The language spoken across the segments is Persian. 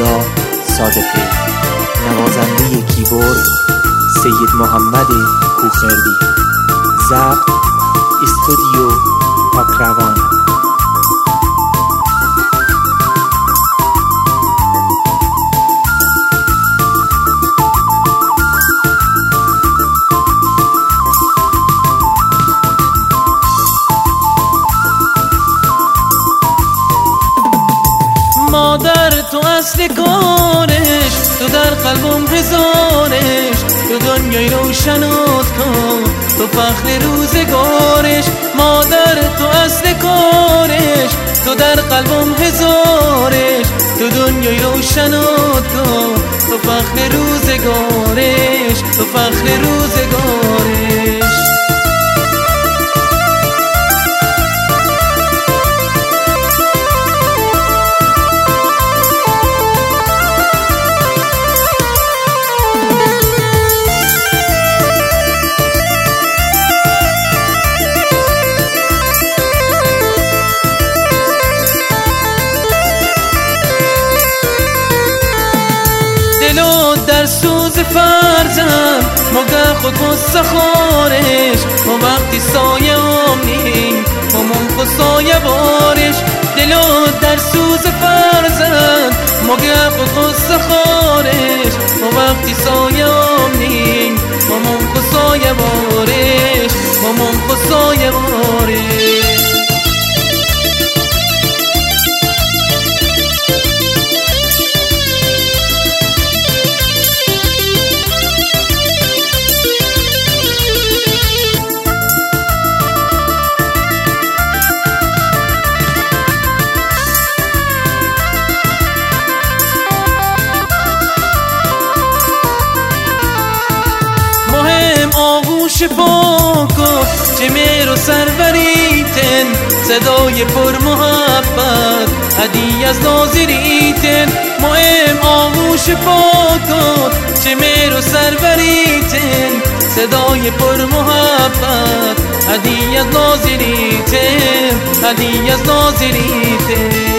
مولا صادقی، نوازنده کیبورد سید محمد کوخردی، ضبط استودیو پاکروان. مادر تو اصل کارش، تو در قلبم هزارش، تو دنیای روشنات کن، تو فخر روزگارش. مادر تو اصل کارش، تو در قلبم هزارش، تو دنیای روشنات کن، تو فخر روزگارش، تو فخر روزگارش. در سوز فرزند مگه خود مستخارش، و وقتی سایه آمنی همون خود سایه بارش. دلو در سوز فرزند مگه خود مستخارش، و وقتی سایه آمنی همون خود سایه بارش، همون خود سایه بارش. آغوش پاکو چه مهر و سروریتن، صدای پر محبت هدیه از ناظریتن. مهم آغوش پاکو چه مهر و سروریتن، صدای پر محبت هدیه از ناظریتن، هدیه از ناظریتن.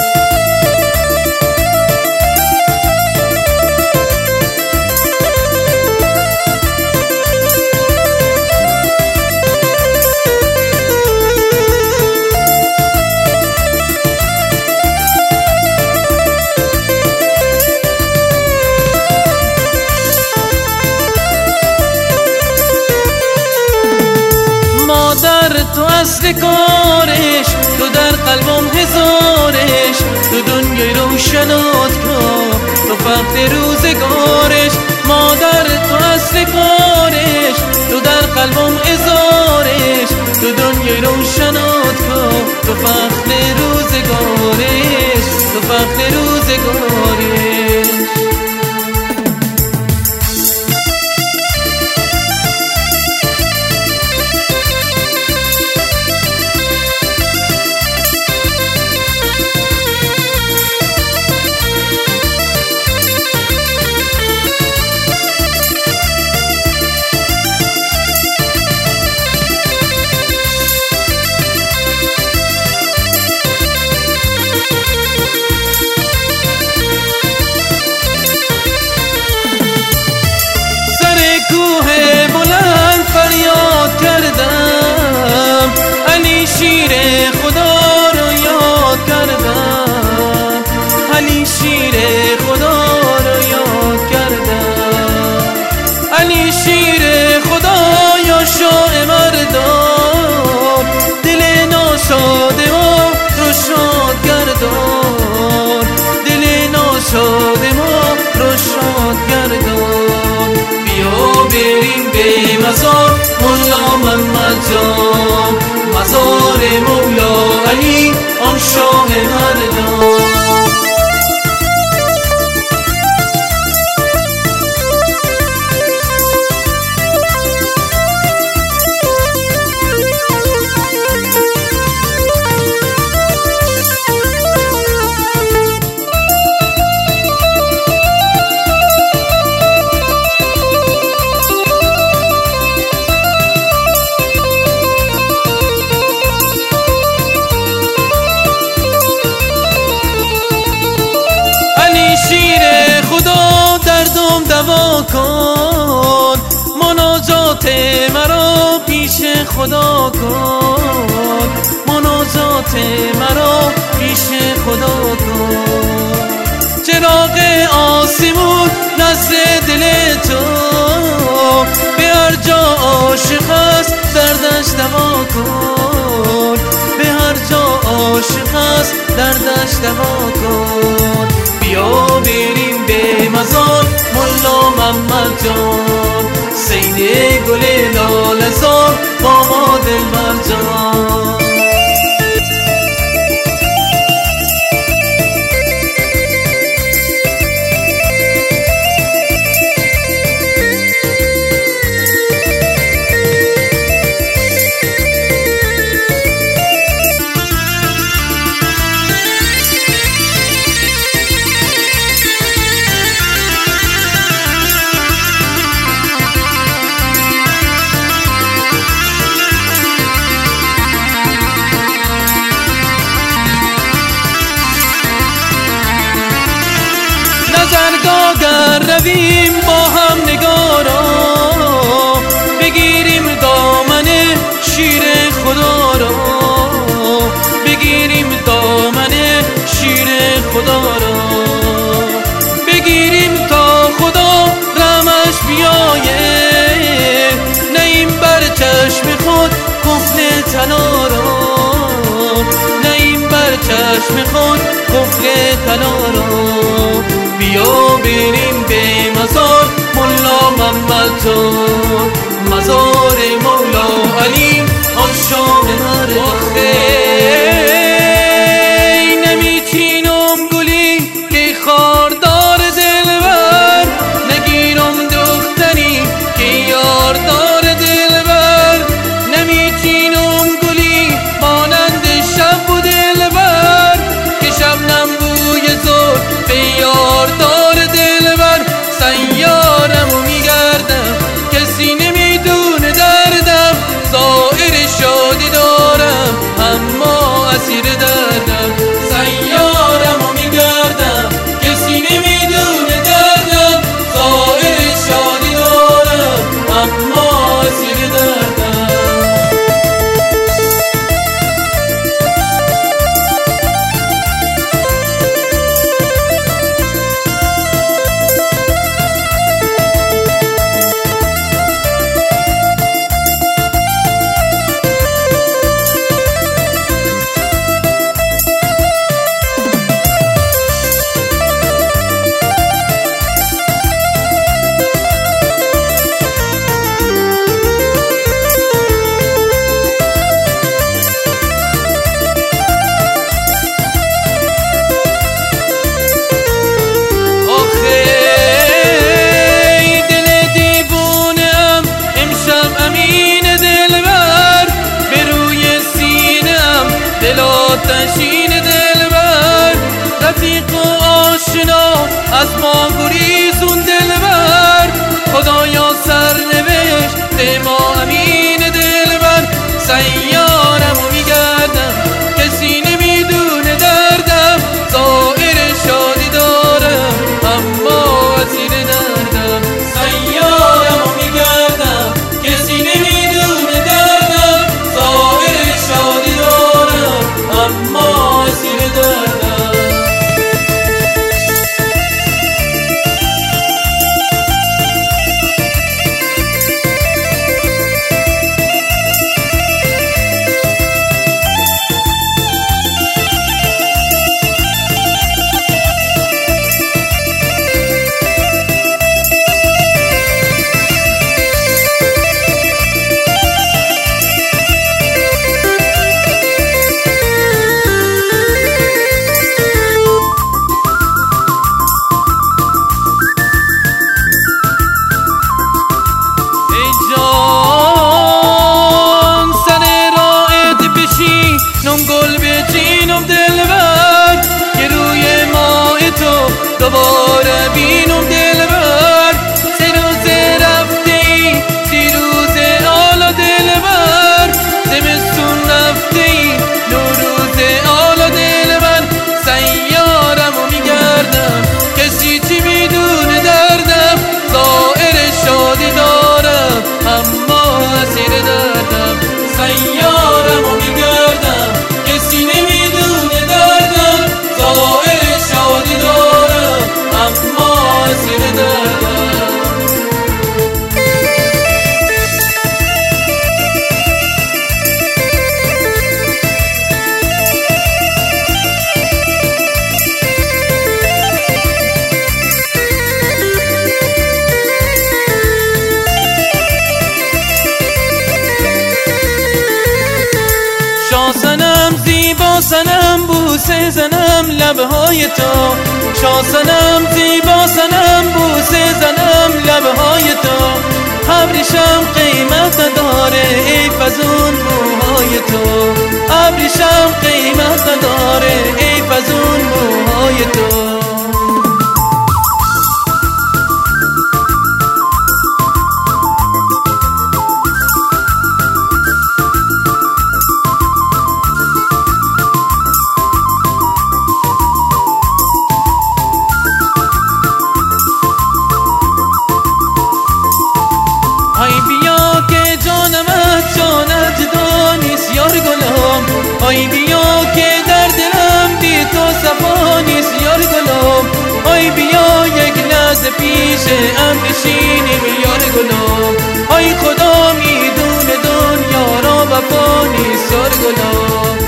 تو اصل کارش، تو در قلبم هزارش، تو دنیای روشنات کن، تو فخر روزگارش. مادر تو اصل کارش، تو در قلبم هزارش، تو دنیای روشنات کن، تو فخر روزگارش، تو فخر روزگارش. کوه بلند فریاد کردم، علی شیر خدا رو یاد کردم، علی شیر خدا رو یاد کردم، علی شیر خدا یا شاه مردان، دل ناشاده ما رو شاد گردان، دل ناشاده ما رو شاد گردان. بیا بریم به مزار مولا محمد جان، مزار مولا علی آن شاه مردان. خدا کن، مناجات مرا پیش خدا کن. چراغ آسمون نزد دل تو، به هر جا عاشق است دردش دوا کن، به هر جا عاشق است دردش دوا کن. بیا بریم به مزار ملا محمد جان، سید گل لاله زار با ما دلبر جان. نظرگاه رویم با هم نگارا، بگیریم دامن شیر خدا را، بگیریم دامن شیر خدا را، بگیریم تا خدا رحمش بیایه، نیم بر چشم خود قفل طلا را، نیم بر چشم خود قفل طلا را. بیا بریم به مزار مولا محمد جان، مزار مولا علی آن شام مرد. نمیچینم گلی که خاردار دلبر، نگیرم دختری که یاردار دلبر، نمیچینم گلی مانند شب و دلبر، که شبنم بوی زور به یاردار دلبر. سیارمو میگردم کسی نمیدونه دردم، ظاهر شادی دارم اما اسیر دردم. سیارمو میگردم کسی نمیدونه دردم، ظاهر شادی دارم اما اسیر دردم. آتشین دلبر، رفیق و آشنا از ما گریزون دلبر، خدایا سرنوشت به ما امین دلبر. سیارمو میگردم کسی نمیدونه دردم، ظاهر شادی دارم اما اسیر دردم. سیارمو میگردم کسی نمیدونه دردم، ظاهر شادی دارم اما اسیر دردم. گل بچینم دلبر، که روی ماه تو دوباره بینم دلبر. 3 روز رفتی 3 روز آلا دلبر، زمستون رفتی 9 روز آلا دلبر. سیارمو میگردم کسی چی میدونه دردم، ظاهر شادی دارم اما اسیر دردم. سنم بوسه زنم لبهای تو، شاسنم زیبا سنم بوسه زنم لبهای تو. ابریشم قیمت نداره ای فزون موهای تو، ابریشم قیمت نداره ای فزون موهای تو. آی بیا که جانم از جانت جدا نیست یار گلم، آی بیا که در دلم بی تو صفا نیست یار گلم. آی بیا یک لحظه پیش ام بشینیم یار گلم، آی خدا میدونه دنیا را وفا نیست یار گلم.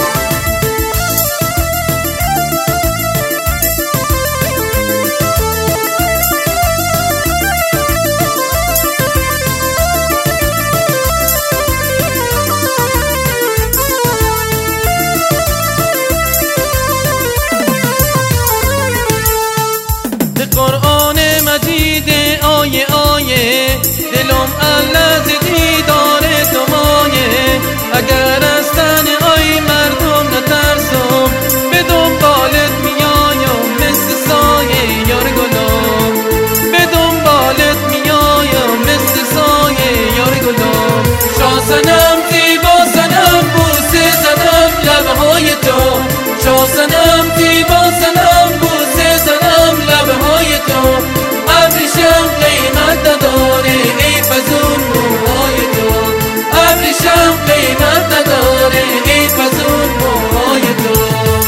قرآن مجید آیه آیه دلم الله دیدار تو مایه. اگر از تن آی مردم نترسم به دنبالت میایم مثل سایه یار گلم، به دنبالت میایم مثل سایه یار گلم. شاسنم زیبا سنم بوسه زنم لبهای تو، شاسنم زیبا سنم بوسه زنم لبهای تو. ابریشم قیمت نداره ای فزون موهای تو، ابریشم قیمت نداره ای فزون موهای تو.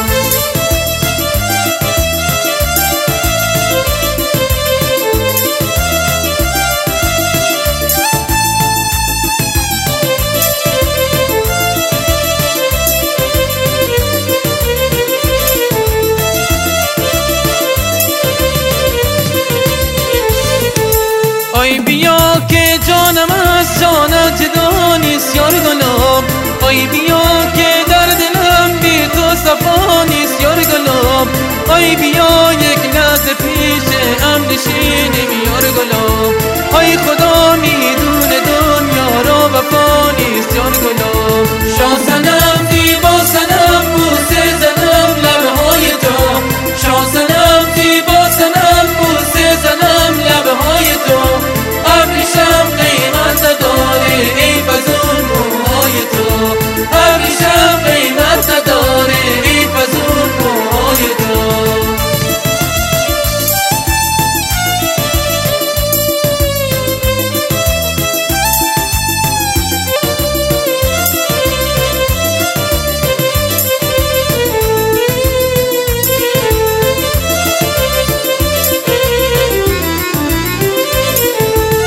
آی بیا که جانم از جانت جدا نیست یار گلم، آی بیا که در دلم بی تو صفا نیست یار گلم. آی بیا یک لحظه پیش ام نشینیم یار گلم، آی خدا میدونه دنیا را وفا نیست یار گلم.